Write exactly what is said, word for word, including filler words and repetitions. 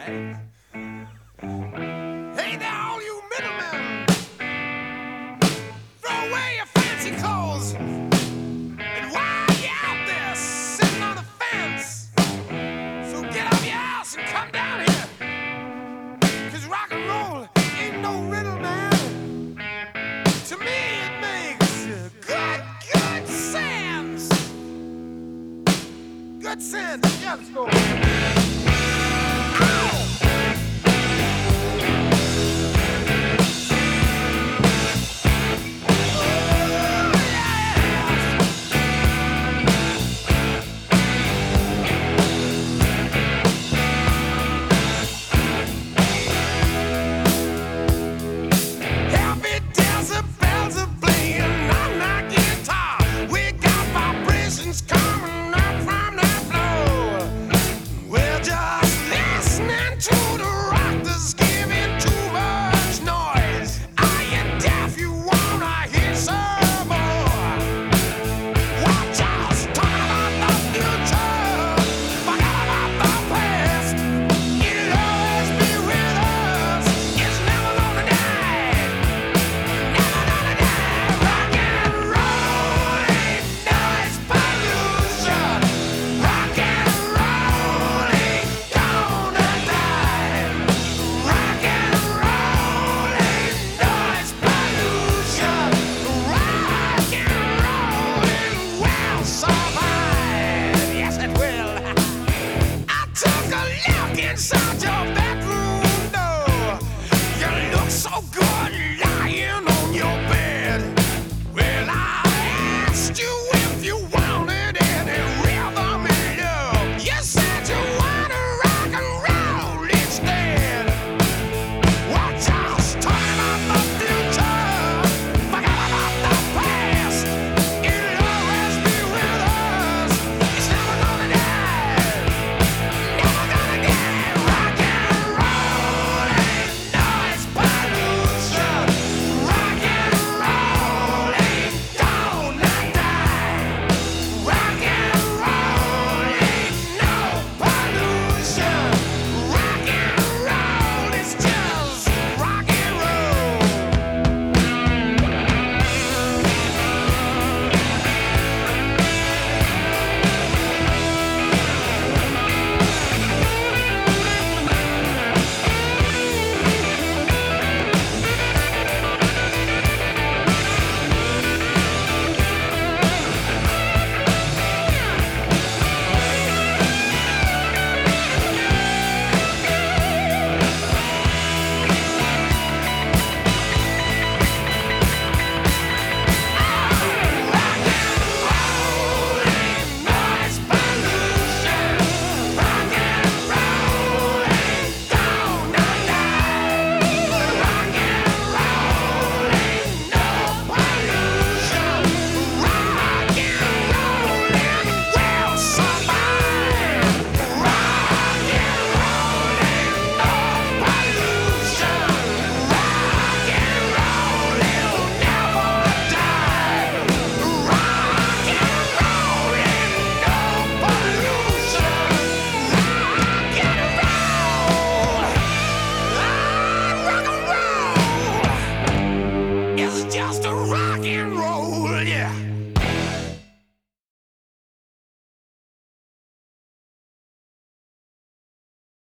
Hey. Hey there, all you middlemen. Throw away your fancy clothes. And while you're out there sitting on the fence, so get off your ass and come down here. Cause rock and roll ain't no riddle, man. To me, it makes good, good sense. Good sense. Yeah, let's go. Inside your bedroom door, you look so good lying on your bed. Well, I asked you if you wanted any rhythm in love. You said you wanted rock and roll instead. Well, just talking about the future, forget about the past. It'll always be with us. It's never gonna die, never gonna die. Just a rock and roll, yeah.